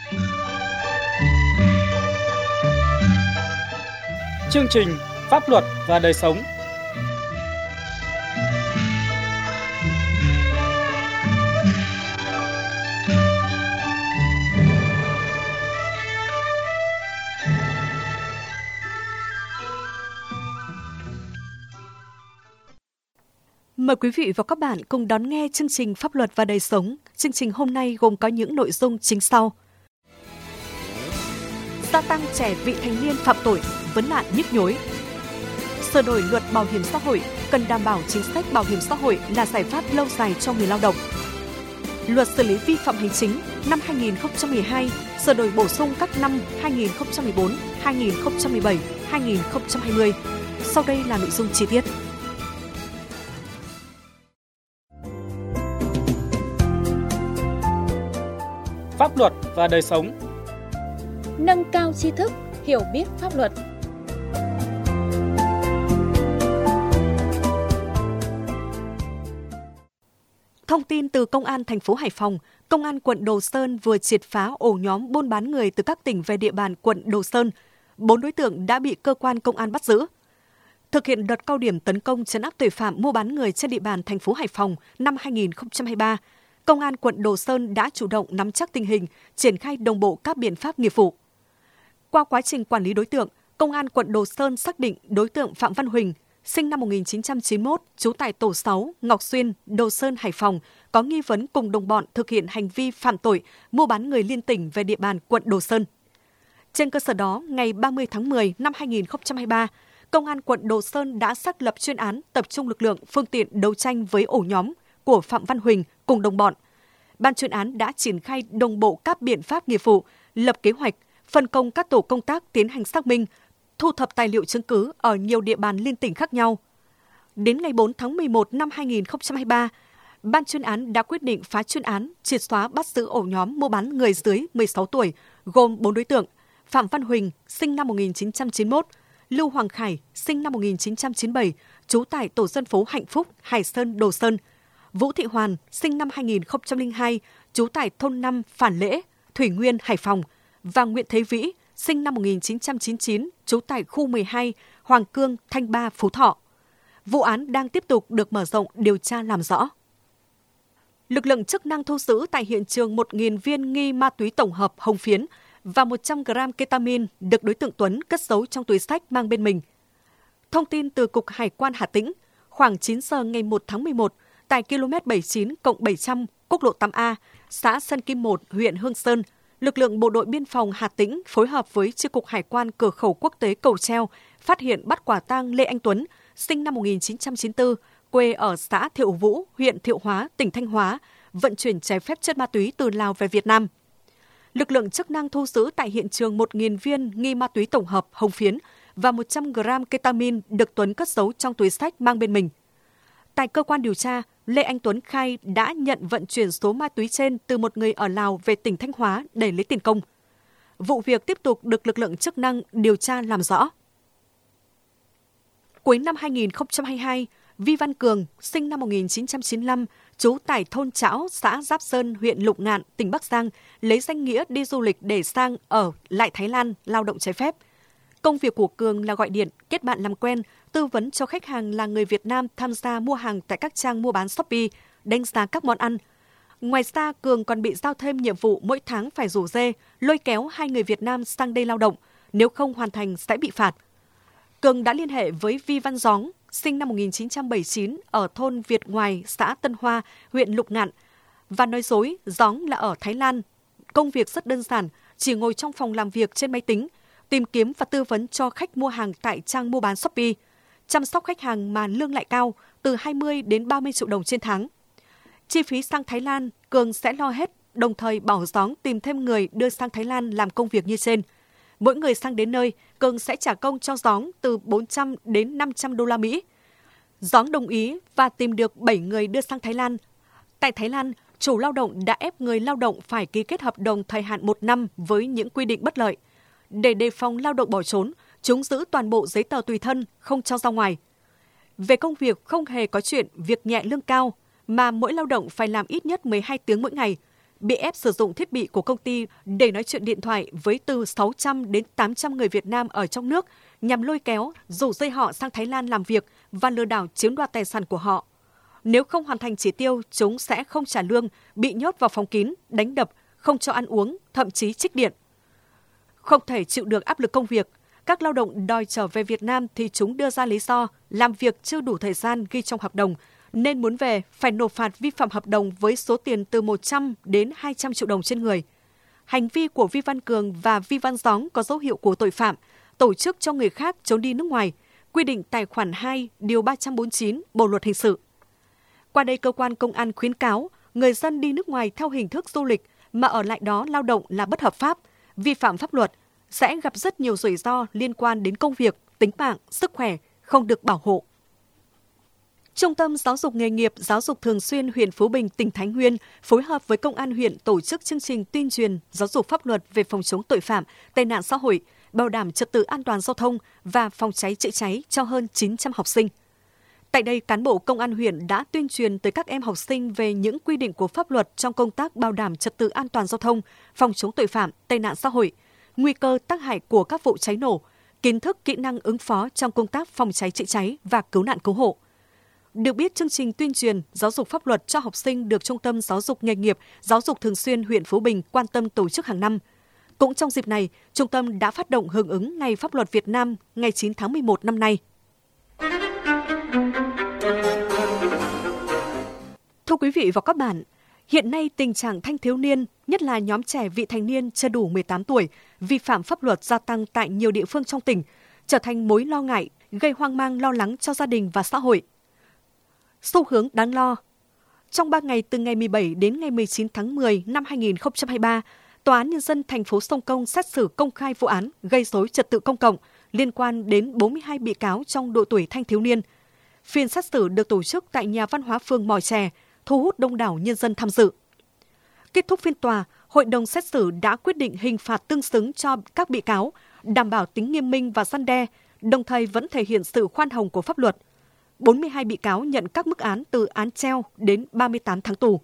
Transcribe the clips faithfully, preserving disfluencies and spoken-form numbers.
Chương trình Pháp luật và đời sống. Mời quý vị và các bạn cùng đón nghe chương trình Pháp luật và đời sống. Chương trình hôm nay gồm có những nội dung chính sau. Gia tăng trẻ vị thành niên phạm tội, vấn nạn nhức nhối. Sửa đổi luật bảo hiểm xã hội cần đảm bảo chính sách bảo hiểm xã hội là giải pháp lâu dài cho người lao động. Luật xử lý vi phạm hành chính năm hai nghìn không trăm mười hai sửa đổi bổ sung các năm hai nghìn không trăm mười bốn, hai nghìn không trăm mười bảy, hai nghìn không trăm hai mươi. Sau đây là nội dung chi tiết. Pháp luật và đời sống. Nâng cao tri thức, hiểu biết pháp luật. Thông tin từ Công an thành phố Hải Phòng, Công an quận Đồ Sơn vừa triệt phá ổ nhóm buôn bán người từ các tỉnh về địa bàn quận Đồ Sơn. Bốn đối tượng đã bị cơ quan công an bắt giữ. Thực hiện đợt cao điểm tấn công trấn áp tội phạm mua bán người trên địa bàn thành phố Hải Phòng năm hai nghìn không trăm hai mươi ba, Công an quận Đồ Sơn đã chủ động nắm chắc tình hình, triển khai đồng bộ các biện pháp nghiệp vụ. Qua quá trình quản lý đối tượng, Công an quận Đồ Sơn xác định đối tượng Phạm Văn Huỳnh, sinh năm một nghìn chín trăm chín mươi mốt, trú tại tổ sáu, Ngọc Xuyên, Đồ Sơn, Hải Phòng, có nghi vấn cùng đồng bọn thực hiện hành vi phạm tội mua bán người liên tỉnh về địa bàn quận Đồ Sơn. Trên cơ sở đó, ngày ba mươi tháng mười năm hai nghìn không trăm hai mươi ba, Công an quận Đồ Sơn đã xác lập chuyên án tập trung lực lượng, phương tiện đấu tranh với ổ nhóm của Phạm Văn Huỳnh cùng đồng bọn. Ban chuyên án đã triển khai đồng bộ các biện pháp nghiệp vụ, lập kế hoạch, phân công các tổ công tác tiến hành xác minh, thu thập tài liệu chứng cứ ở nhiều địa bàn liên tỉnh khác nhau. Đến ngày bốn tháng mười một năm hai nghìn không trăm hai mươi ba, Ban chuyên án đã quyết định phá chuyên án, triệt xóa bắt giữ ổ nhóm mua bán người dưới mười sáu tuổi, gồm bốn đối tượng: Phạm Văn Huỳnh, sinh năm một nghìn chín trăm chín mươi mốt, Lưu Hoàng Khải, sinh năm một nghìn chín trăm chín mươi bảy, trú tại tổ dân phố Hạnh Phúc, Hải Sơn, Đồ Sơn; Vũ Thị Hoàn, sinh năm hai nghìn không trăm lẻ hai, trú tại thôn năm, Phản Lễ, Thủy Nguyên, Hải Phòng; và Nguyễn Thế Vĩ, sinh năm một nghìn chín trăm chín mươi chín, trú tại khu mười hai, Hoàng Cương, Thanh Ba, Phú Thọ. Vụ án đang tiếp tục được mở rộng điều tra làm rõ. Lực lượng chức năng thu giữ tại hiện trường một nghìn viên nghi ma túy tổng hợp hồng phiến và một trăm gam ketamin được đối tượng Tuấn cất giấu trong túi xách mang bên mình. Thông tin từ Cục Hải quan Hà Tĩnh, khoảng chín giờ ngày một tháng mười một, tại km bảy mươi chín cộng bảy trăm quốc lộ tám A, xã Sơn Kim một, huyện Hương Sơn, lực lượng bộ đội biên phòng Hà Tĩnh phối hợp với Chi cục Hải quan cửa khẩu quốc tế Cầu Treo phát hiện bắt quả tang Lê Anh Tuấn, sinh năm một nghìn chín trăm chín mươi tư, quê ở xã Thiệu Vũ, huyện Thiệu Hóa, tỉnh Thanh Hóa, vận chuyển trái phép chất ma túy từ Lào về Việt Nam. Lực lượng chức năng thu giữ tại hiện trường một nghìn viên nghi ma túy tổng hợp hồng phiến và một trăm gam ketamin được Tuấn cất giấu trong túi xách mang bên mình. Tại cơ quan điều tra, Lê Anh Tuấn khai đã nhận vận chuyển số ma túy trên từ một người ở Lào về tỉnh Thanh Hóa để lấy tiền công. Vụ việc tiếp tục được lực lượng chức năng điều tra làm rõ. Cuối năm hai nghìn không trăm hai mươi hai, Vi Văn Cường, sinh năm một nghìn chín trăm chín mươi lăm, trú tại thôn Trão, xã Giáp Sơn, huyện Lục Ngạn, tỉnh Bắc Giang, lấy danh nghĩa đi du lịch để sang ở lại Thái Lan lao động trái phép. Công việc của Cường là gọi điện, kết bạn làm quen, tư vấn cho khách hàng là người Việt Nam tham gia mua hàng tại các trang mua bán Shopee, đánh giá các món ăn. Ngoài ra, Cường còn bị giao thêm nhiệm vụ mỗi tháng phải rủ rê, lôi kéo hai người Việt Nam sang đây lao động, nếu không hoàn thành sẽ bị phạt. Cường đã liên hệ với Vi Văn Gióng, sinh năm một nghìn chín trăm bảy mươi chín, ở thôn Việt Ngoài, xã Tân Hoa, huyện Lục Ngạn, và nói dối Gióng là ở Thái Lan. Công việc rất đơn giản, chỉ ngồi trong phòng làm việc trên máy tính, tìm kiếm và tư vấn cho khách mua hàng tại trang mua bán Shopee, chăm sóc khách hàng mà lương lại cao, từ hai mươi đến ba mươi triệu đồng trên tháng. Chi phí sang Thái Lan, Cường sẽ lo hết, đồng thời bảo Gióng tìm thêm người đưa sang Thái Lan làm công việc như trên. Mỗi người sang đến nơi, Cường sẽ trả công cho Gióng từ bốn trăm đến năm trăm đô la Mỹ. Gióng đồng ý và tìm được bảy người đưa sang Thái Lan. Tại Thái Lan, chủ lao động đã ép người lao động phải ký kết hợp đồng thời hạn một năm với những quy định bất lợi. Để đề phòng lao động bỏ trốn, chúng giữ toàn bộ giấy tờ tùy thân, không cho ra ngoài. Về công việc không hề có chuyện việc nhẹ lương cao, mà mỗi lao động phải làm ít nhất mười hai tiếng mỗi ngày. bị ép sử dụng thiết bị của công ty để nói chuyện điện thoại với từ sáu trăm đến tám trăm người Việt Nam ở trong nước nhằm lôi kéo, rủ dây họ sang Thái Lan làm việc và lừa đảo chiếm đoạt tài sản của họ. Nếu không hoàn thành chỉ tiêu, chúng sẽ không trả lương, bị nhốt vào phòng kín, đánh đập, không cho ăn uống, thậm chí trích điện. Không thể chịu được áp lực công việc, các lao động đòi trở về Việt Nam thì chúng đưa ra lý do làm việc chưa đủ thời gian ghi trong hợp đồng, nên muốn về phải nộp phạt vi phạm hợp đồng với số tiền từ một trăm đến hai trăm triệu đồng trên người. Hành vi của Vi Văn Cường và Vi Văn Gióng có dấu hiệu của tội phạm, tổ chức cho người khác trốn đi nước ngoài, quy định tại khoản hai, điều ba trăm bốn mươi chín Bộ Luật Hình sự. Qua đây, cơ quan công an khuyến cáo người dân đi nước ngoài theo hình thức du lịch mà ở lại đó lao động là bất hợp pháp, vi phạm pháp luật, sẽ gặp rất nhiều rủi ro liên quan đến công việc, tính mạng, sức khỏe, không được bảo hộ. Trung tâm Giáo dục Nghề nghiệp Giáo dục Thường xuyên huyện Phú Bình, tỉnh Thái Nguyên phối hợp với Công an huyện tổ chức chương trình tuyên truyền giáo dục pháp luật về phòng chống tội phạm, tệ nạn xã hội, bảo đảm trật tự an toàn giao thông và phòng cháy chữa cháy cho hơn chín trăm học sinh. Tại đây, cán bộ Công an huyện đã tuyên truyền tới các em học sinh về những quy định của pháp luật trong công tác bảo đảm trật tự an toàn giao thông, phòng chống tội phạm, tệ nạn xã hội, nguy cơ tác hại của các vụ cháy nổ, kiến thức kỹ năng ứng phó trong công tác phòng cháy chữa cháy và cứu nạn cứu hộ. Được biết, chương trình tuyên truyền giáo dục pháp luật cho học sinh được Trung tâm Giáo dục Nghề nghiệp Giáo dục Thường xuyên huyện Phú Bình quan tâm tổ chức hàng năm. Cũng trong dịp này, trung tâm đã phát động hưởng ứng Ngày Pháp luật Việt Nam ngày chín tháng mười một năm nay. Thưa quý vị và các bạn, hiện nay tình trạng thanh thiếu niên, nhất là nhóm trẻ vị thành niên chưa đủ mười tám tuổi, vi phạm pháp luật gia tăng tại nhiều địa phương trong tỉnh, trở thành mối lo ngại, gây hoang mang lo lắng cho gia đình và xã hội. Xu hướng đáng lo. Trong ba ngày từ ngày mười bảy đến ngày mười chín tháng mười năm hai nghìn không trăm hai mươi ba, Tòa án Nhân dân thành phố Sông Công xét xử công khai vụ án gây rối trật tự công cộng liên quan đến bốn mươi hai bị cáo trong độ tuổi thanh thiếu niên. Phiên xét xử được tổ chức tại Nhà văn hóa phường Mò Chè, thu hút đông đảo nhân dân tham dự. Kết thúc phiên tòa, Hội đồng xét xử đã quyết định hình phạt tương xứng cho các bị cáo, đảm bảo tính nghiêm minh và răn đe, đồng thời vẫn thể hiện sự khoan hồng của pháp luật. bốn mươi hai bị cáo nhận các mức án từ án treo đến ba mươi tám tháng tù.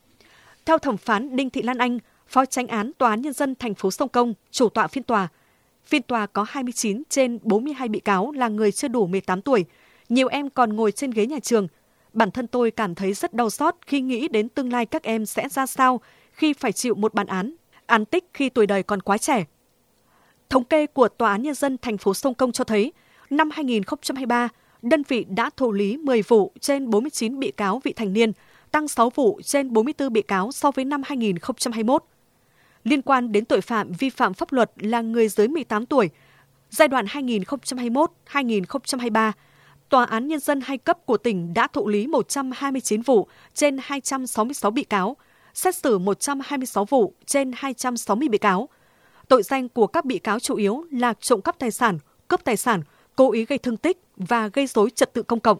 Theo thẩm phán Đinh Thị Lan Anh, Phó Chánh án Tòa án Nhân dân thành phố Sông Công, chủ tọa phiên tòa, phiên tòa có hai mươi chín trên bốn mươi hai bị cáo là người chưa đủ mười tám tuổi, nhiều em còn ngồi trên ghế nhà trường. Bản thân tôi cảm thấy rất đau xót khi nghĩ đến tương lai các em sẽ ra sao khi phải chịu một bản án, án tích khi tuổi đời còn quá trẻ. Thống kê của Tòa án Nhân dân thành phố Sông Công cho thấy, năm hai nghìn không trăm hai mươi ba, đơn vị đã thụ lý mười vụ trên bốn mươi chín bị cáo vị thành niên, tăng sáu vụ trên bốn mươi tư bị cáo so với năm hai nghìn không trăm hai mươi mốt. Liên quan đến tội phạm vi phạm pháp luật là người dưới mười tám tuổi, giai đoạn hai nghìn không trăm hai mươi mốt đến hai nghìn không trăm hai mươi ba, Tòa án Nhân dân hai cấp của tỉnh đã thụ lý một trăm hai mươi chín vụ trên hai trăm sáu mươi sáu bị cáo, xét xử một trăm hai mươi sáu vụ trên hai trăm sáu mươi bị cáo. Tội danh của các bị cáo chủ yếu là trộm cắp tài sản, cướp tài sản, cố ý gây thương tích và gây rối trật tự công cộng.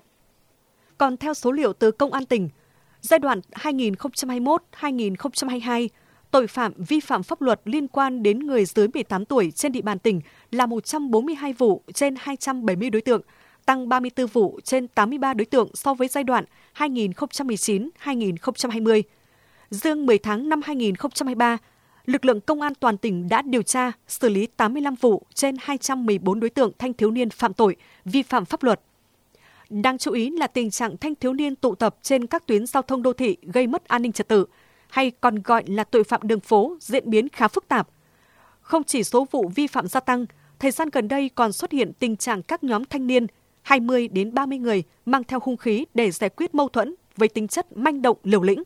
Còn theo số liệu từ Công an tỉnh, giai đoạn hai nghìn không trăm hai mươi mốt đến hai nghìn không trăm hai mươi hai, tội phạm vi phạm pháp luật liên quan đến người dưới mười tám tuổi trên địa bàn tỉnh là một trăm bốn mươi hai vụ trên hai trăm bảy mươi đối tượng, tăng ba mươi tư vụ trên tám mươi ba đối tượng so với giai đoạn hai nghìn không trăm mười chín đến hai nghìn không trăm hai mươi. Riêng mười tháng năm hai nghìn không trăm hai mươi ba, lực lượng công an toàn tỉnh đã điều tra, xử lý tám mươi lăm vụ trên hai trăm mười bốn đối tượng thanh thiếu niên phạm tội, vi phạm pháp luật. Đáng chú ý là tình trạng thanh thiếu niên tụ tập trên các tuyến giao thông đô thị gây mất an ninh trật tự, hay còn gọi là tội phạm đường phố diễn biến khá phức tạp. Không chỉ số vụ vi phạm gia tăng, thời gian gần đây còn xuất hiện tình trạng các nhóm thanh niên hai mươi đến ba mươi người mang theo hung khí để giải quyết mâu thuẫn với tính chất manh động liều lĩnh.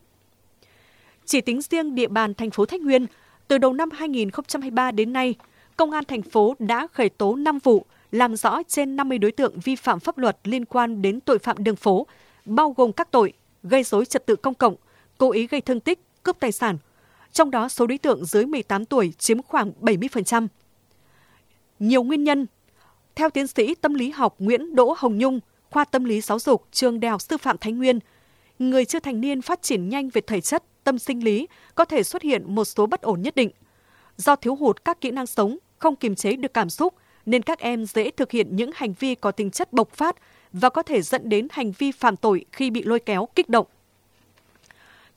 Chỉ tính riêng địa bàn thành phố Thái Nguyên, từ đầu năm hai nghìn không trăm hai mươi ba đến nay, Công an thành phố đã khởi tố năm vụ, làm rõ trên năm mươi đối tượng vi phạm pháp luật liên quan đến tội phạm đường phố, bao gồm các tội gây rối trật tự công cộng, cố ý gây thương tích, cướp tài sản. Trong đó, số đối tượng dưới mười tám tuổi chiếm khoảng bảy mươi phần trăm. Nhiều nguyên nhân. Theo tiến sĩ tâm lý học Nguyễn Đỗ Hồng Nhung, khoa tâm lý giáo dục, trường Đại học Sư phạm Thái Nguyên, người chưa thành niên phát triển nhanh về thể chất, tâm sinh lý có thể xuất hiện một số bất ổn nhất định. Do thiếu hụt các kỹ năng sống, không kiềm chế được cảm xúc, nên các em dễ thực hiện những hành vi có tính chất bộc phát và có thể dẫn đến hành vi phạm tội khi bị lôi kéo, kích động.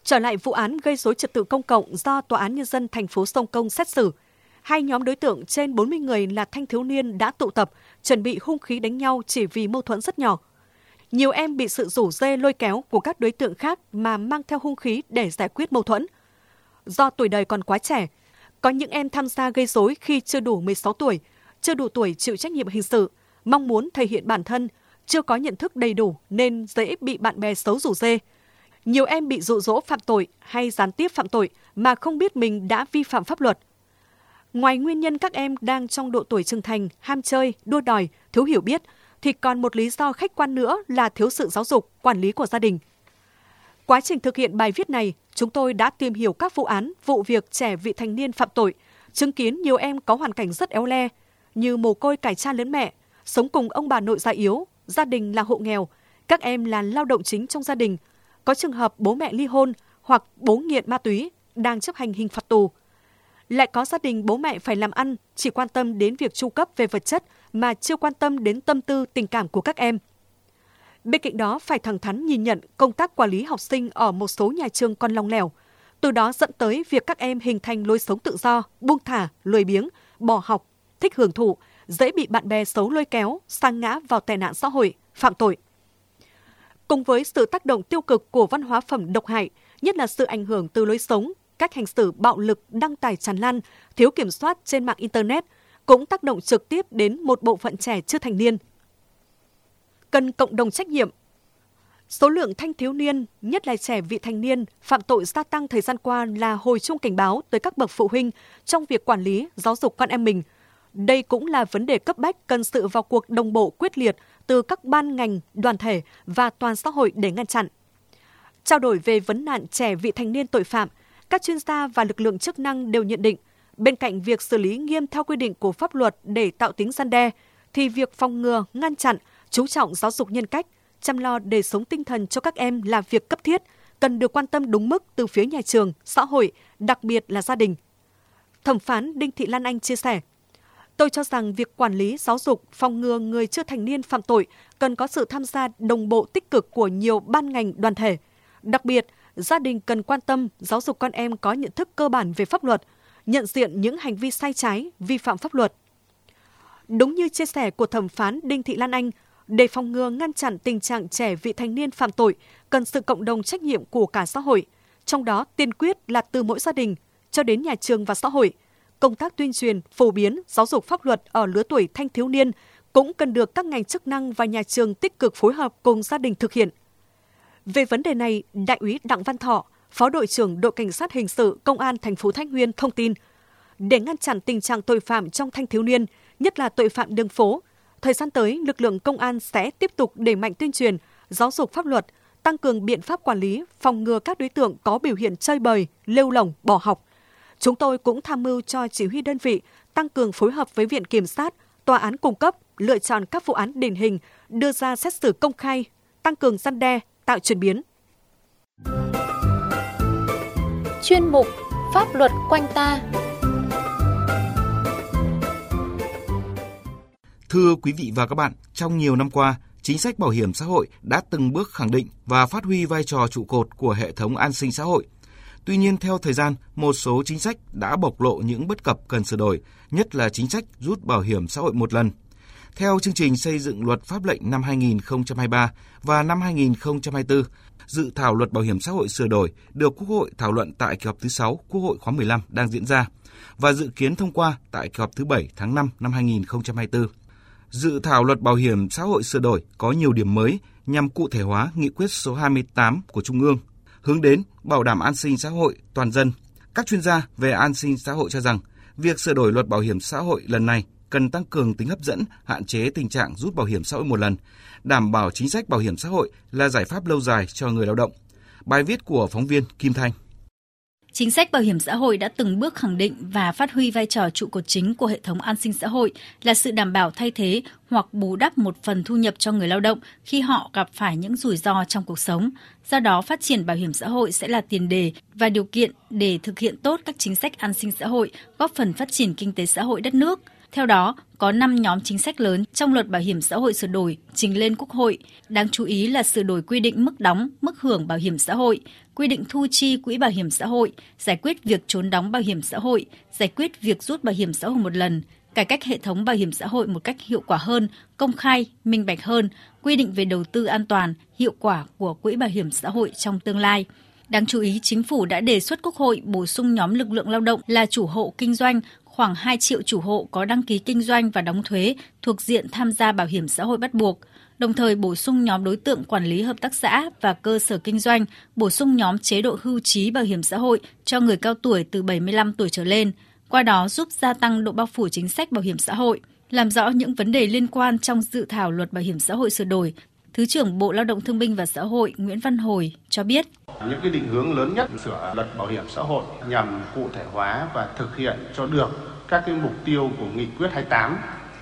Trở lại vụ án gây rối trật tự công cộng do Tòa án Nhân dân thành phố Sông Công xét xử, hai nhóm đối tượng trên bốn mươi người là thanh thiếu niên đã tụ tập, chuẩn bị hung khí đánh nhau chỉ vì mâu thuẫn rất nhỏ. Nhiều em bị sự rủ rê lôi kéo của các đối tượng khác mà mang theo hung khí để giải quyết mâu thuẫn. Do tuổi đời còn quá trẻ, có những em tham gia gây rối khi chưa đủ mười sáu tuổi, chưa đủ tuổi chịu trách nhiệm hình sự, mong muốn thể hiện bản thân, chưa có nhận thức đầy đủ nên dễ bị bạn bè xấu rủ rê. Nhiều em bị dụ dỗ phạm tội hay gián tiếp phạm tội mà không biết mình đã vi phạm pháp luật. Ngoài nguyên nhân các em đang trong độ tuổi trưởng thành, ham chơi, đua đòi, thiếu hiểu biết, thì còn một lý do khách quan nữa là thiếu sự giáo dục, quản lý của gia đình. Quá trình thực hiện bài viết này, chúng tôi đã tìm hiểu các vụ án, vụ việc trẻ vị thành niên phạm tội, chứng kiến nhiều em có hoàn cảnh rất éo le, như mồ côi cải cha lớn mẹ, sống cùng ông bà nội già yếu, gia đình là hộ nghèo, các em là lao động chính trong gia đình, có trường hợp bố mẹ ly hôn hoặc bố nghiện ma túy, đang chấp hành hình phạt tù. Lại có gia đình bố mẹ phải làm ăn, chỉ quan tâm đến việc chu cấp về vật chất mà chưa quan tâm đến tâm tư tình cảm của các em. Bên cạnh đó phải thẳng thắn nhìn nhận công tác quản lý học sinh ở một số nhà trường còn lỏng lẻo, từ đó dẫn tới việc các em hình thành lối sống tự do, buông thả, lười biếng, bỏ học, thích hưởng thụ, dễ bị bạn bè xấu lôi kéo, sa ngã vào tệ nạn xã hội, phạm tội. Cùng với sự tác động tiêu cực của văn hóa phẩm độc hại, nhất là sự ảnh hưởng từ lối sống, cách hành xử bạo lực đăng tải tràn lan, thiếu kiểm soát trên mạng Internet, cũng tác động trực tiếp đến một bộ phận trẻ chưa thành niên. Cần cộng đồng trách nhiệm. Số lượng thanh thiếu niên, nhất là trẻ vị thành niên, phạm tội gia tăng thời gian qua là hồi chuông cảnh báo tới các bậc phụ huynh trong việc quản lý, giáo dục con em mình. Đây cũng là vấn đề cấp bách cần sự vào cuộc đồng bộ quyết liệt từ các ban ngành, đoàn thể và toàn xã hội để ngăn chặn. Trao đổi về vấn nạn trẻ vị thành niên tội phạm, các chuyên gia và lực lượng chức năng đều nhận định, bên cạnh việc xử lý nghiêm theo quy định của pháp luật để tạo tính răn đe, thì việc phòng ngừa, ngăn chặn, chú trọng giáo dục nhân cách, chăm lo đời sống tinh thần cho các em là việc cấp thiết, cần được quan tâm đúng mức từ phía nhà trường, xã hội, đặc biệt là gia đình. Thẩm phán Đinh Thị Lan Anh chia sẻ, tôi cho rằng việc quản lý, giáo dục, phòng ngừa người chưa thành niên phạm tội cần có sự tham gia đồng bộ tích cực của nhiều ban ngành đoàn thể. Đặc biệt, gia đình cần quan tâm giáo dục con em có nhận thức cơ bản về pháp luật, nhận diện những hành vi sai trái, vi phạm pháp luật. Đúng như chia sẻ của thẩm phán Đinh Thị Lan Anh, để phòng ngừa ngăn chặn tình trạng trẻ vị thành niên phạm tội, cần sự cộng đồng trách nhiệm của cả xã hội, trong đó tiên quyết là từ mỗi gia đình cho đến nhà trường và xã hội. Công tác tuyên truyền, phổ biến, giáo dục pháp luật ở lứa tuổi thanh thiếu niên cũng cần được các ngành chức năng và nhà trường tích cực phối hợp cùng gia đình thực hiện. Về vấn đề này, Đại úy Đặng Văn Thọ, Phó đội trưởng đội cảnh sát hình sự Công an thành phố Thái Nguyên thông tin, để ngăn chặn tình trạng tội phạm trong thanh thiếu niên, nhất là tội phạm đường phố, thời gian tới lực lượng công an sẽ tiếp tục đẩy mạnh tuyên truyền, giáo dục pháp luật, tăng cường biện pháp quản lý, phòng ngừa các đối tượng có biểu hiện chơi bời, lêu lổng, bỏ học. Chúng tôi cũng tham mưu cho chỉ huy đơn vị tăng cường phối hợp với Viện Kiểm sát, Tòa án cung cấp, lựa chọn các vụ án điển hình, đưa ra xét xử công khai, tăng cường răn đe, tạo chuyển biến. Chuyên mục Pháp luật quanh ta. Thưa quý vị và các bạn, trong nhiều năm qua, chính sách bảo hiểm xã hội đã từng bước khẳng định và phát huy vai trò trụ cột của hệ thống an sinh xã hội. Tuy nhiên, theo thời gian, một số chính sách đã bộc lộ những bất cập cần sửa đổi, nhất là chính sách rút bảo hiểm xã hội một lần. Theo chương trình xây dựng luật pháp lệnh năm hai nghìn không trăm hai mươi ba và năm hai nghìn không trăm hai mươi tư, dự thảo luật bảo hiểm xã hội sửa đổi được Quốc hội thảo luận tại kỳ họp thứ sáu Quốc hội khóa mười lăm đang diễn ra và dự kiến thông qua tại kỳ họp thứ bảy tháng năm năm hai nghìn không trăm hai mươi tư. Dự thảo luật bảo hiểm xã hội sửa đổi có nhiều điểm mới nhằm cụ thể hóa nghị quyết số hai mươi tám của Trung ương, hướng đến bảo đảm an sinh xã hội toàn dân. Các chuyên gia về an sinh xã hội cho rằng, việc sửa đổi luật bảo hiểm xã hội lần này cần tăng cường tính hấp dẫn, hạn chế tình trạng rút bảo hiểm xã hội một lần, đảm bảo chính sách bảo hiểm xã hội là giải pháp lâu dài cho người lao động. Bài viết của phóng viên Kim Thanh. Chính sách bảo hiểm xã hội đã từng bước khẳng định và phát huy vai trò trụ cột chính của hệ thống an sinh xã hội là sự đảm bảo thay thế hoặc bù đắp một phần thu nhập cho người lao động khi họ gặp phải những rủi ro trong cuộc sống. Do đó, phát triển bảo hiểm xã hội sẽ là tiền đề và điều kiện để thực hiện tốt các chính sách an sinh xã hội, góp phần phát triển kinh tế xã hội đất nước. Theo đó, có năm nhóm chính sách lớn trong luật bảo hiểm xã hội sửa đổi trình lên Quốc hội. Đáng chú ý là sửa đổi quy định mức đóng, mức hưởng bảo hiểm xã hội, quy định thu chi quỹ bảo hiểm xã hội, giải quyết việc trốn đóng bảo hiểm xã hội, giải quyết việc rút bảo hiểm xã hội một lần, cải cách hệ thống bảo hiểm xã hội một cách hiệu quả hơn, công khai, minh bạch hơn, quy định về đầu tư an toàn, hiệu quả của quỹ bảo hiểm xã hội trong tương lai. Đáng chú ý, Chính phủ đã đề xuất Quốc hội bổ sung nhóm lực lượng lao động là chủ hộ kinh doanh, khoảng hai triệu chủ hộ có đăng ký kinh doanh và đóng thuế thuộc diện tham gia bảo hiểm xã hội bắt buộc. Đồng thời bổ sung nhóm đối tượng quản lý hợp tác xã và cơ sở kinh doanh, bổ sung nhóm chế độ hưu trí bảo hiểm xã hội cho người cao tuổi từ bảy mươi lăm tuổi trở lên, qua đó giúp gia tăng độ bao phủ chính sách bảo hiểm xã hội. Làm rõ những vấn đề liên quan trong dự thảo luật bảo hiểm xã hội sửa đổi, Thứ trưởng Bộ Lao động Thương binh và Xã hội Nguyễn Văn Hồi cho biết. Những cái định hướng lớn nhất sửa luật bảo hiểm xã hội nhằm cụ thể hóa và thực hiện cho được các cái mục tiêu của nghị quyết hai mươi tám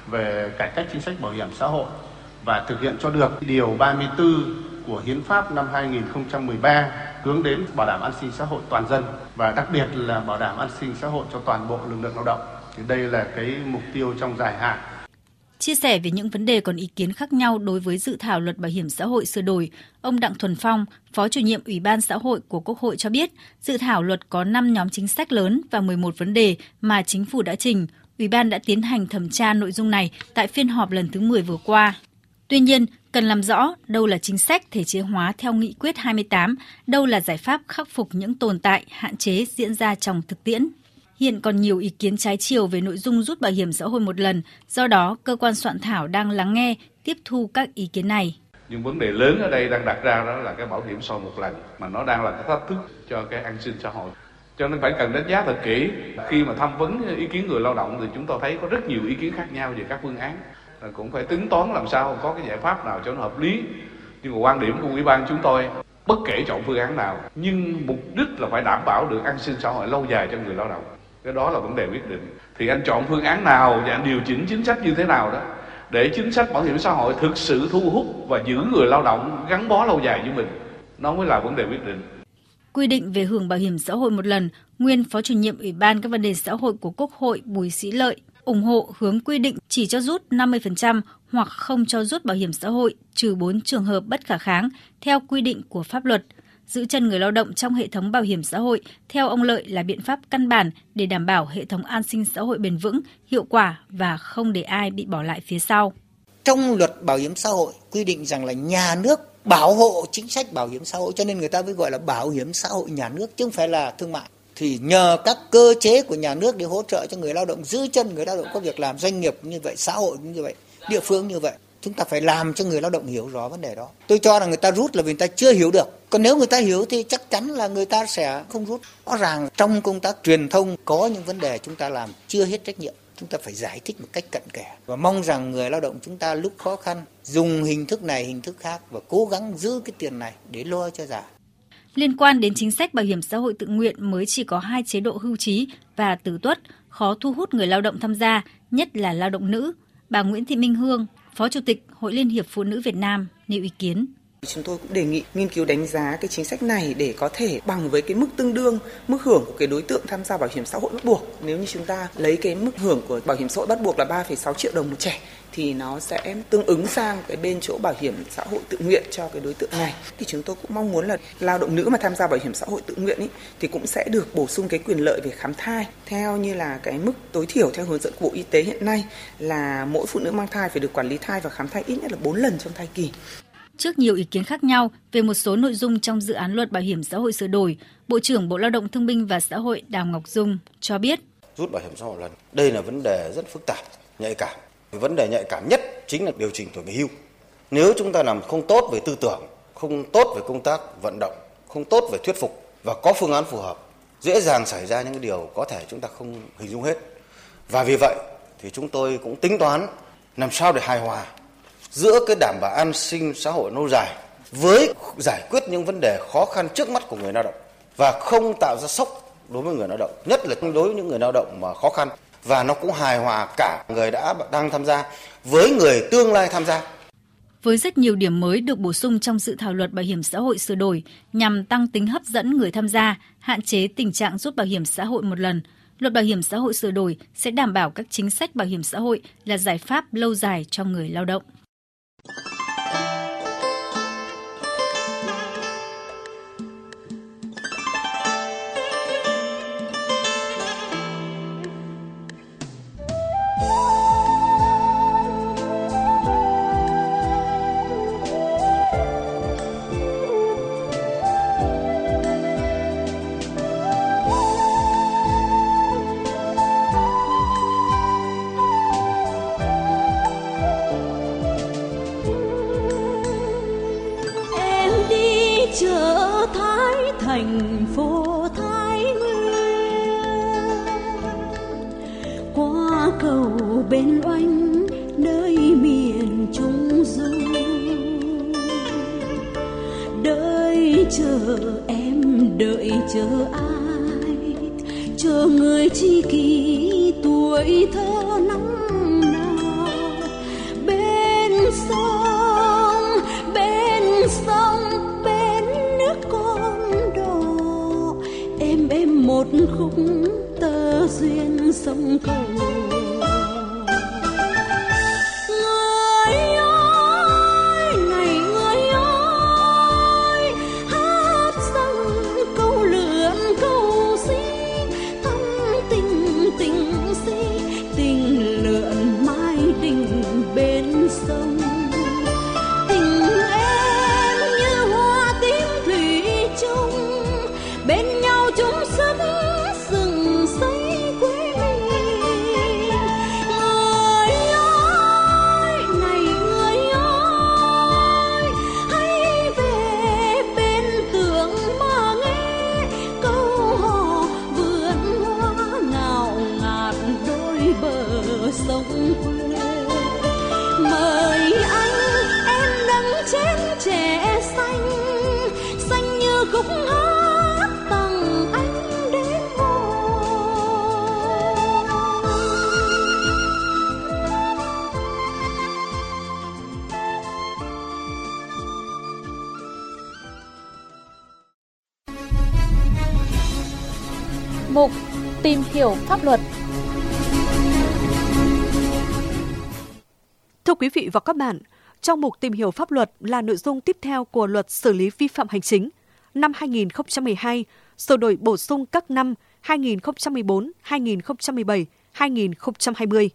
về cải cách chính sách bảo hiểm xã hội và thực hiện cho được điều ba mươi tư của Hiến pháp năm hai nghìn không trăm mười ba hướng đến bảo đảm an sinh xã hội toàn dân và đặc biệt là bảo đảm an sinh xã hội cho toàn bộ lực lượng lao động. Thì đây là cái mục tiêu trong dài hạn. Chia sẻ về những vấn đề còn ý kiến khác nhau đối với dự thảo luật bảo hiểm xã hội sửa đổi, ông Đặng Thuần Phong, Phó Chủ nhiệm Ủy ban Xã hội của Quốc hội cho biết, dự thảo luật có năm nhóm chính sách lớn và mười một vấn đề mà Chính phủ đã trình. Ủy ban đã tiến hành thẩm tra nội dung này tại phiên họp lần thứ mười vừa qua. Tuy nhiên, cần làm rõ đâu là chính sách thể chế hóa theo nghị quyết hai mươi tám, đâu là giải pháp khắc phục những tồn tại, hạn chế diễn ra trong thực tiễn. Hiện còn nhiều ý kiến trái chiều về nội dung rút bảo hiểm xã hội một lần, do đó cơ quan soạn thảo đang lắng nghe, tiếp thu các ý kiến này. Nhưng vấn đề lớn ở đây đang đặt ra đó là cái bảo hiểm xã hội một lần, mà nó đang là cái thách thức cho cái an sinh xã hội. Cho nên phải cần đánh giá thật kỹ. Khi mà tham vấn ý kiến người lao động thì chúng ta thấy có rất nhiều ý kiến khác nhau về các phương án. Cũng phải tính toán làm sao có cái giải pháp nào cho nó hợp lý. Nhưng mà quan điểm của Ủy ban chúng tôi, bất kể chọn phương án nào, nhưng mục đích là phải đảm bảo được an sinh xã hội lâu dài cho người lao động. Cái đó là vấn đề quyết định. Thì anh chọn phương án nào và anh điều chỉnh chính sách như thế nào đó để chính sách bảo hiểm xã hội thực sự thu hút và giữ người lao động gắn bó lâu dài với mình. Nó mới là vấn đề quyết định. Quy định về hưởng bảo hiểm xã hội một lần, nguyên Phó Chủ nhiệm Ủy ban các vấn đề xã hội của Quốc hội Bùi Sĩ Lợi ủng hộ hướng quy định chỉ cho rút năm mươi phần trăm hoặc không cho rút bảo hiểm xã hội trừ bốn trường hợp bất khả kháng theo quy định của pháp luật. Giữ chân người lao động trong hệ thống bảo hiểm xã hội, theo ông Lợi là biện pháp căn bản để đảm bảo hệ thống an sinh xã hội bền vững, hiệu quả và không để ai bị bỏ lại phía sau. Trong luật bảo hiểm xã hội quy định rằng là nhà nước bảo hộ chính sách bảo hiểm xã hội, cho nên người ta mới gọi là bảo hiểm xã hội nhà nước chứ không phải là thương mại. Thì nhờ các cơ chế của nhà nước để hỗ trợ cho người lao động, giữ chân người lao động có việc làm, doanh nghiệp như vậy, xã hội như vậy, địa phương như vậy. Chúng ta phải làm cho người lao động hiểu rõ vấn đề đó. Tôi cho là người ta rút là vì người ta chưa hiểu được. Còn nếu người ta hiểu thì chắc chắn là người ta sẽ không rút. Rõ ràng trong công tác truyền thông có những vấn đề chúng ta làm chưa hết trách nhiệm. Chúng ta phải giải thích một cách cặn kẽ. Và mong rằng người lao động chúng ta lúc khó khăn dùng hình thức này, hình thức khác và cố gắng giữ cái tiền này để lo cho già. Liên quan đến chính sách bảo hiểm xã hội tự nguyện mới chỉ có hai chế độ hưu trí và tử tuất, khó thu hút người lao động tham gia, nhất là lao động nữ. Bà Nguyễn Thị Minh Hương, Phó Chủ tịch Hội Liên hiệp Phụ nữ Việt Nam nêu ý kiến. Chúng tôi cũng đề nghị nghiên cứu đánh giá cái chính sách này để có thể bằng với cái mức tương đương mức hưởng của cái đối tượng tham gia bảo hiểm xã hội bắt buộc. Nếu như chúng ta lấy cái mức hưởng của bảo hiểm xã hội bắt buộc là ba phẩy sáu triệu đồng một trẻ thì nó sẽ tương ứng sang cái bên chỗ bảo hiểm xã hội tự nguyện cho cái đối tượng này. Thì chúng tôi cũng mong muốn là lao động nữ mà tham gia bảo hiểm xã hội tự nguyện ý, thì cũng sẽ được bổ sung cái quyền lợi về khám thai theo như là cái mức tối thiểu theo hướng dẫn của Bộ Y tế hiện nay là mỗi phụ nữ mang thai phải được quản lý thai và khám thai ít nhất là bốn lần trong thai kỳ. Trước nhiều ý kiến khác nhau về một số nội dung trong dự án luật bảo hiểm xã hội sửa đổi, Bộ trưởng Bộ Lao động Thương binh và Xã hội Đào Ngọc Dung cho biết. Rút bảo hiểm xã hội lần, đây là vấn đề rất phức tạp, nhạy cảm. Vấn đề nhạy cảm nhất chính là điều chỉnh tuổi nghỉ hưu. Nếu chúng ta làm không tốt về tư tưởng, không tốt về công tác vận động, không tốt về thuyết phục và có phương án phù hợp, dễ dàng xảy ra những điều có thể chúng ta không hình dung hết. Và vì vậy thì chúng tôi cũng tính toán làm sao để hài hòa giữa cái đảm bảo an sinh xã hội lâu dài với giải quyết những vấn đề khó khăn trước mắt của người lao động và không tạo ra sốc đối với người lao động, nhất là đối với những người lao động mà khó khăn, và nó cũng hài hòa cả người đã đang tham gia với người tương lai tham gia. Với rất nhiều điểm mới được bổ sung trong dự thảo luật bảo hiểm xã hội sửa đổi nhằm tăng tính hấp dẫn người tham gia, hạn chế tình trạng rút bảo hiểm xã hội một lần, Luật Bảo hiểm xã hội sửa đổi sẽ đảm bảo các chính sách bảo hiểm xã hội là giải pháp lâu dài cho người lao động. chợ Thái thành phố Thái Nguyên, qua cầu bên Oanh nơi miền Trung Du, đợi chờ em đợi chờ ai, chờ người tri kỷ tuổi thơ năm nào bên sông bên sông bên nước con đò, em em một khúc tơ duyên sông cầu. Mục tìm hiểu pháp luật. Thưa quý vị và các bạn, trong mục tìm hiểu pháp luật là nội dung tiếp theo của Luật xử lý vi phạm hành chính năm hai nghìn không trăm mười hai, sửa đổi bổ sung các năm hai nghìn không trăm mười bốn, hai nghìn không trăm mười bảy, hai nghìn không trăm hai mươi.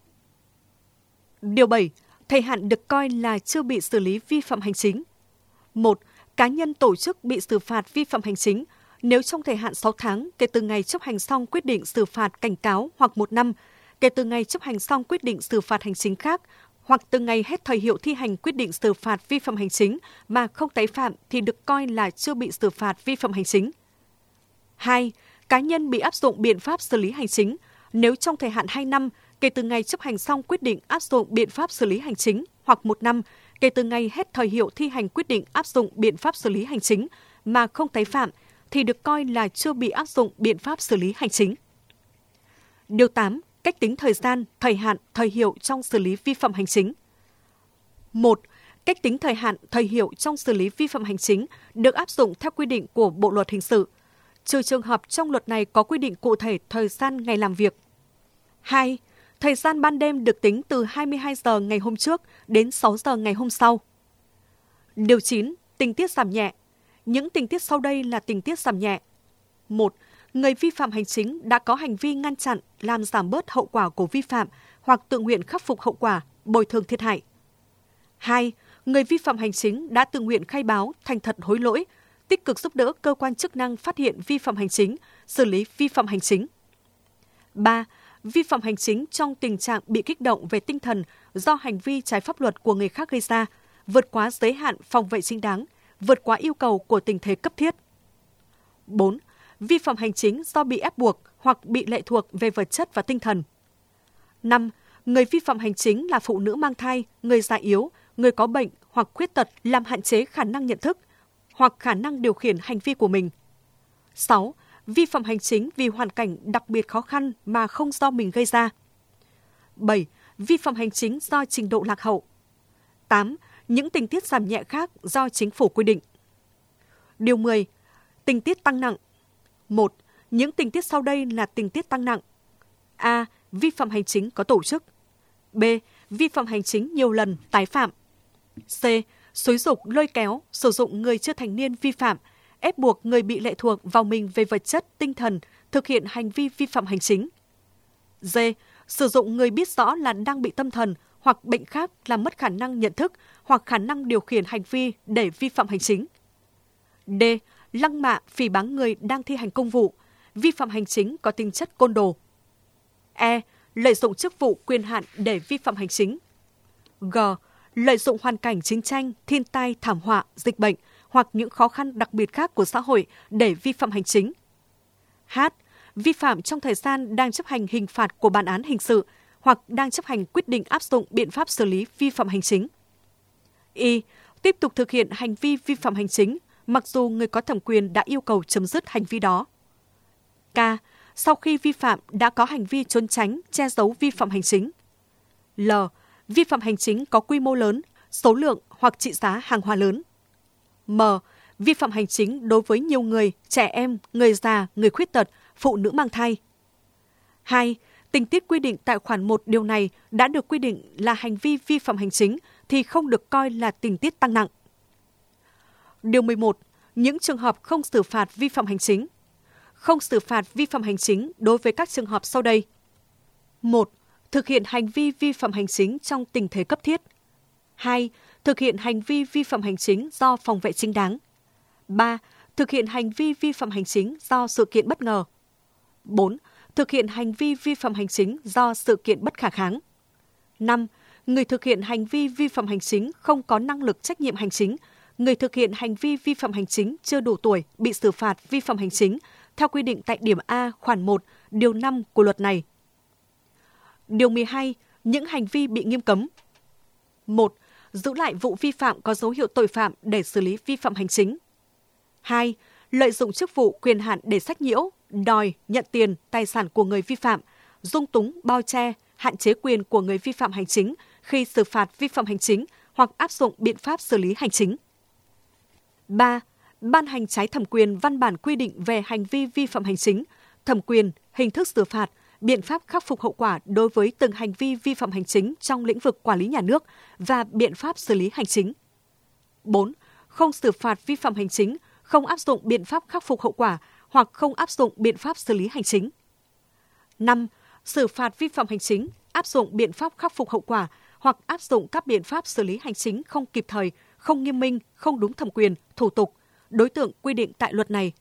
Điều bảy. Thời hạn được coi là chưa bị xử lý vi phạm hành chính. một. Cá nhân tổ chức bị xử phạt vi phạm hành chính nếu trong thời hạn sáu tháng kể từ ngày chấp hành xong quyết định xử phạt cảnh cáo hoặc một năm kể từ ngày chấp hành xong quyết định xử phạt hành chính khác, hoặc từ ngày hết thời hiệu thi hành quyết định xử phạt vi phạm hành chính mà không tái phạm thì được coi là chưa bị xử phạt vi phạm hành chính. hai. Cá nhân bị áp dụng biện pháp xử lý hành chính nếu trong thời hạn hai năm kể từ ngày chấp hành xong quyết định áp dụng biện pháp xử lý hành chính hoặc một năm kể từ ngày hết thời hiệu thi hành quyết định áp dụng biện pháp xử lý hành chính mà không tái phạm thì được coi là chưa bị áp dụng biện pháp xử lý hành chính. Điều tám. Cách tính thời gian, thời hạn, thời hiệu trong xử lý vi phạm hành chính. một. Cách tính thời hạn, thời hiệu trong xử lý vi phạm hành chính được áp dụng theo quy định của Bộ Luật Hình sự, trừ trường hợp trong luật này có quy định cụ thể thời gian ngày làm việc. hai. Thời gian ban đêm được tính từ hai mươi hai giờ ngày hôm trước đến sáu giờ ngày hôm sau. Điều chín. Tình tiết giảm nhẹ. Những tình tiết sau đây là tình tiết giảm nhẹ. một. Người vi phạm hành chính đã có hành vi ngăn chặn, làm giảm bớt hậu quả của vi phạm hoặc tự nguyện khắc phục hậu quả, bồi thường thiệt hại. hai. Người vi phạm hành chính đã tự nguyện khai báo, thành thật hối lỗi, tích cực giúp đỡ cơ quan chức năng phát hiện vi phạm hành chính, xử lý vi phạm hành chính. ba. Vi phạm hành chính trong tình trạng bị kích động về tinh thần do hành vi trái pháp luật của người khác gây ra, vượt quá giới hạn phòng vệ chính đáng, vượt quá yêu cầu của tình thế cấp thiết. bốn. Vi phạm hành chính do bị ép buộc hoặc bị lệ thuộc về vật chất và tinh thần. năm. Người vi phạm hành chính là phụ nữ mang thai, người già yếu, người có bệnh hoặc khuyết tật làm hạn chế khả năng nhận thức hoặc khả năng điều khiển hành vi của mình. sáu. Vi phạm hành chính vì hoàn cảnh đặc biệt khó khăn mà không do mình gây ra. bảy. Vi phạm hành chính do trình độ lạc hậu. tám. Những tình tiết giảm nhẹ khác do chính phủ quy định. Điều mười. Tình tiết tăng nặng. một. Những tình tiết sau đây là tình tiết tăng nặng. A. Vi phạm hành chính có tổ chức. B. Vi phạm hành chính nhiều lần, tái phạm. C. Xúi giục, lôi kéo, sử dụng người chưa thành niên vi phạm, ép buộc người bị lệ thuộc vào mình về vật chất, tinh thần, thực hiện hành vi vi phạm hành chính. D. Sử dụng người biết rõ là đang bị tâm thần hoặc bệnh khác làm mất khả năng nhận thức hoặc khả năng điều khiển hành vi để vi phạm hành chính. D. Lăng mạ, phỉ báng người đang thi hành công vụ, vi phạm hành chính có tính chất côn đồ. E. Lợi dụng chức vụ quyền hạn để vi phạm hành chính. G. Lợi dụng hoàn cảnh chiến tranh, thiên tai, thảm họa, dịch bệnh hoặc những khó khăn đặc biệt khác của xã hội để vi phạm hành chính. H. Vi phạm trong thời gian đang chấp hành hình phạt của bản án hình sự hoặc đang chấp hành quyết định áp dụng biện pháp xử lý vi phạm hành chính. Y. Tiếp tục thực hiện hành vi vi phạm hành chính mặc dù người có thẩm quyền đã yêu cầu chấm dứt hành vi đó. K. Sau khi vi phạm đã có hành vi trốn tránh, che giấu vi phạm hành chính. L. Vi phạm hành chính có quy mô lớn, số lượng hoặc trị giá hàng hóa lớn. M. Vi phạm hành chính đối với nhiều người, trẻ em, người già, người khuyết tật, phụ nữ mang thai. hai. Tình tiết quy định tại khoản một điều này đã được quy định là hành vi vi phạm hành chính thì không được coi là tình tiết tăng nặng. Điều mười một. Những trường hợp không xử phạt vi phạm hành chính. Không xử phạt vi phạm hành chính đối với các trường hợp sau đây. một. Thực hiện hành vi vi phạm hành chính trong tình thế cấp thiết. hai. Thực hiện hành vi vi phạm hành chính do phòng vệ chính đáng. ba. Thực hiện hành vi vi phạm hành chính do sự kiện bất ngờ. bốn. Thực hiện hành vi vi phạm hành chính do sự kiện bất khả kháng. năm. Người thực hiện hành vi vi phạm hành chính không có năng lực trách nhiệm hành chính. Người thực hiện hành vi vi phạm hành chính chưa đủ tuổi bị xử phạt vi phạm hành chính theo quy định tại điểm A khoản một, điều năm của luật này. Điều mười hai. Những hành vi bị nghiêm cấm. một. Giữ lại vụ vi phạm có dấu hiệu tội phạm để xử lý vi phạm hành chính. hai. Lợi dụng chức vụ quyền hạn để sách nhiễu, đòi, nhận tiền, tài sản của người vi phạm, dung túng, bao che, hạn chế quyền của người vi phạm hành chính khi xử phạt vi phạm hành chính hoặc áp dụng biện pháp xử lý hành chính. ba. Ban hành trái thẩm quyền văn bản quy định về hành vi vi phạm hành chính, thẩm quyền, hình thức xử phạt, biện pháp khắc phục hậu quả đối với từng hành vi vi phạm hành chính trong lĩnh vực quản lý nhà nước và biện pháp xử lý hành chính. bốn. Không xử phạt vi phạm hành chính, không áp dụng biện pháp khắc phục hậu quả hoặc không áp dụng biện pháp xử lý hành chính. năm. Xử phạt vi phạm hành chính, áp dụng biện pháp khắc phục hậu quả hoặc áp dụng các biện pháp xử lý hành chính không kịp thời, không nghiêm minh, không đúng thẩm quyền, thủ tục, đối tượng quy định tại luật này.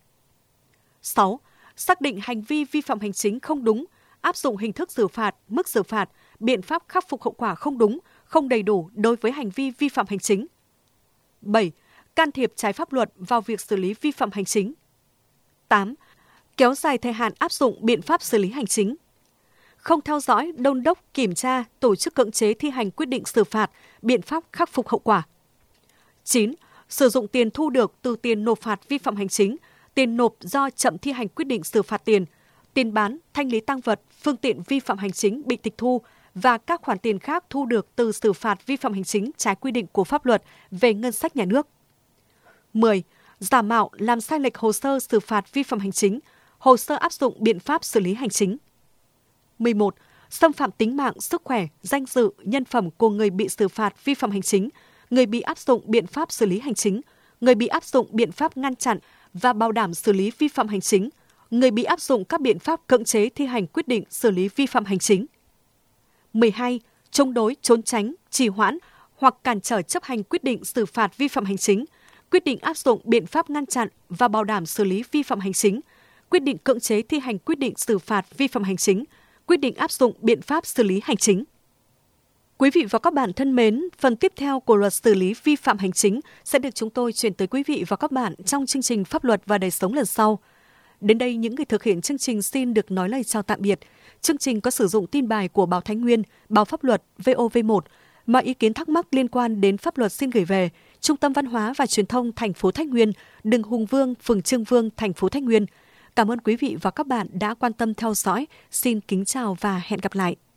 sáu. Xác định hành vi vi phạm hành chính không đúng, áp dụng hình thức xử phạt, mức xử phạt, biện pháp khắc phục hậu quả không đúng, không đầy đủ đối với hành vi vi phạm hành chính. bảy. Can thiệp trái pháp luật vào việc xử lý vi phạm hành chính. tám. Kéo dài thời hạn áp dụng biện pháp xử lý hành chính. Không theo dõi, đôn đốc, kiểm tra, tổ chức cưỡng chế thi hành quyết định xử phạt, biện pháp khắc phục hậu quả. chín. Sử dụng tiền thu được từ tiền nộp phạt vi phạm hành chính, tiền nộp do chậm thi hành quyết định xử phạt tiền, tiền bán, thanh lý tang vật, phương tiện vi phạm hành chính bị tịch thu và các khoản tiền khác thu được từ xử phạt vi phạm hành chính trái quy định của pháp luật về ngân sách nhà nước. mười. Giả mạo, làm sai lệch hồ sơ xử phạt vi phạm hành chính, hồ sơ áp dụng biện pháp xử lý hành chính. mười một. Xâm phạm tính mạng, sức khỏe, danh dự, nhân phẩm của người bị xử phạt vi phạm hành chính, người bị áp dụng biện pháp xử lý hành chính, người bị áp dụng biện pháp ngăn chặn và bảo đảm xử lý vi phạm hành chính, người bị áp dụng các biện pháp cưỡng chế thi hành quyết định xử lý vi phạm hành chính. mười hai. Chống đối, trốn tránh, trì hoãn hoặc cản trở chấp hành quyết định xử phạt vi phạm hành chính, quyết định áp dụng biện pháp ngăn chặn và bảo đảm xử lý vi phạm hành chính, quyết định cưỡng chế thi hành quyết định xử phạt vi phạm hành chính, quyết định áp dụng biện pháp xử lý hành chính. Quý vị và các bạn thân mến, phần tiếp theo của luật xử lý vi phạm hành chính sẽ được chúng tôi chuyển tới quý vị và các bạn trong chương trình Pháp luật và đời sống lần sau. Đến đây, những người thực hiện chương trình xin được nói lời chào tạm biệt. Chương trình có sử dụng tin bài của Báo Thái Nguyên, Báo Pháp luật, vê o vê một. Mọi ý kiến thắc mắc liên quan đến pháp luật xin gửi về Trung tâm Văn hóa và Truyền thông thành phố Thái Nguyên, đường Hùng Vương, phường Trương Vương, thành phố Thái Nguyên. Cảm ơn quý vị và các bạn đã quan tâm theo dõi. Xin kính chào và hẹn gặp lại.